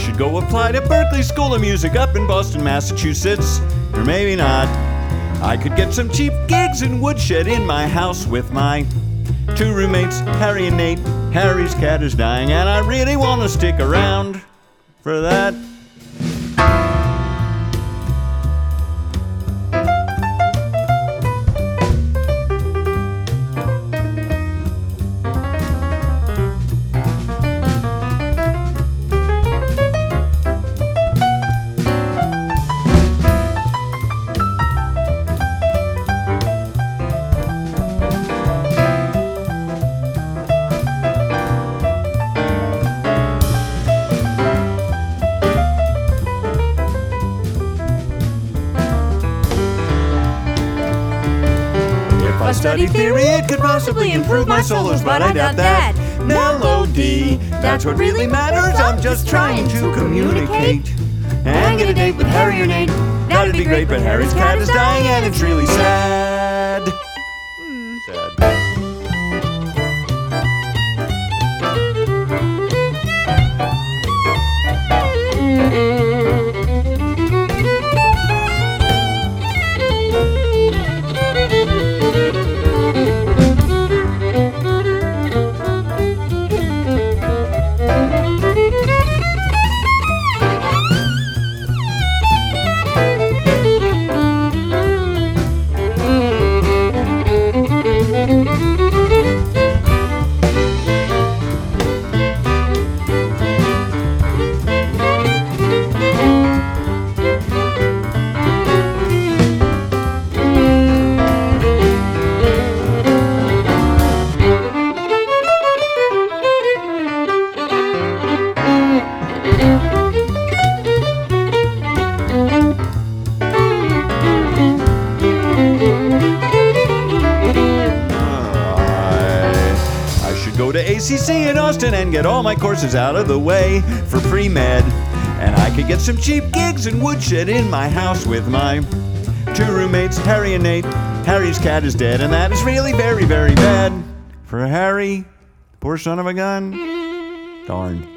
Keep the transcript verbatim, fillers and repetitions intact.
should go apply to Berklee School of Music up in Boston, Massachusetts. Or maybe not. I could get some cheap gigs in Woodshed in my house with my two roommates, Harry and Nate. Harry's cat is dying, and I really want to stick around for that. If I studied theory, it could possibly improve my solos, but I doubt that. Melody, that's what really matters. I'm just trying to communicate and get a date with Harry or Nate. That'd be great, but Harry's cat is dying and it's really sad. Sad. Go to A C C in Austin and get all my courses out of the way for pre-med. And I could get some cheap gigs in Woodshed in my house with my two roommates, Harry and Nate. Harry's cat is dead, and that is really very, very bad for Harry. Poor son of a gun. Darn.